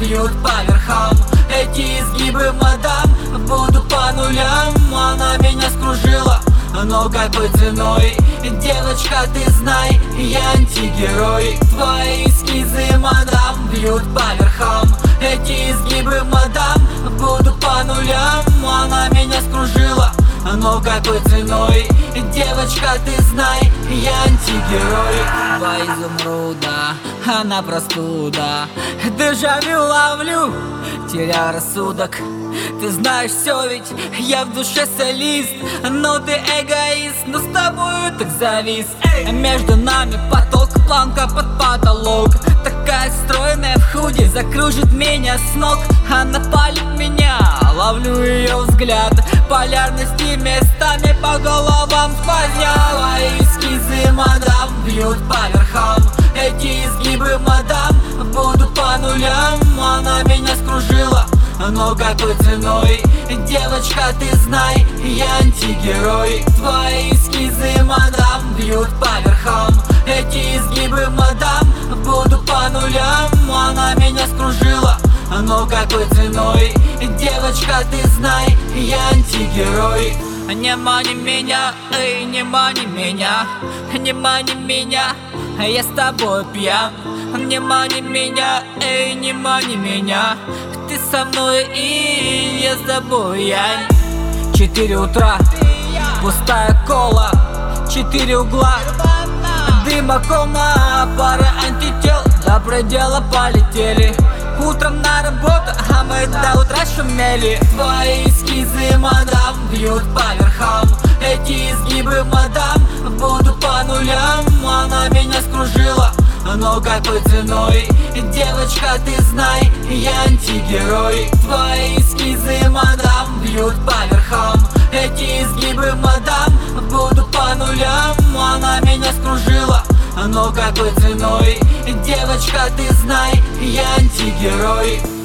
бьют по верхам. Эти изгибы, мадам, буду по нулям. Она меня скружила, но какой ценой? Девочка, ты знай, я антигерой. Твои эскизы, мадам, бьют по верхам. Эти изгибы, мадам, буду по нулям. Она меня скружила, но какой ценой? Девочка, ты знай, я антигерой. Два изумруда, она простуда. Дежавю ловлю, теряю рассудок. Ты знаешь все, ведь я в душе солист. Но ты эгоист, но с тобою так завис. Между нами поток, планка под потолок. Такая стройная в худи, закружит меня с ног. Она палит меня, ловлю ее взгляд. Полярности местами по головам спазняла. Эскизы, мадам, бьют по верхам. Эти изгибы, мадам, буду по нулям. Она меня скружила, но какой ценой? Девочка, ты знай, я антигерой. Твои эскизы, мадам, бьют по верхам. Эти изгибы, мадам, буду по нулям. Она меня скружила, но какой ценой? Девочка, ты знай, я антигерой. Не мани меня, эй, не мани меня, не мани меня, я с тобой пьян. Не мани меня, эй, не мани меня, ты со мной и я с тобой, я. 4 утра, пустая кола, 4 угла, дыма кома, пара антител до предела полетели. Утром на работу, а мы до утра шумели. Твои эскизы, мадам, бьют по верхам. Эти изгибы, мадам, буду по нулям. Она меня скружила, но какой ценой? Девочка, ты знай, я антигерой. Твои эскизы, мадам, бьют по верхам. Эти изгибы, мадам, буду по нулям. Она меня скружила, но какой ценой? Девочка, ты знай, я антигерой.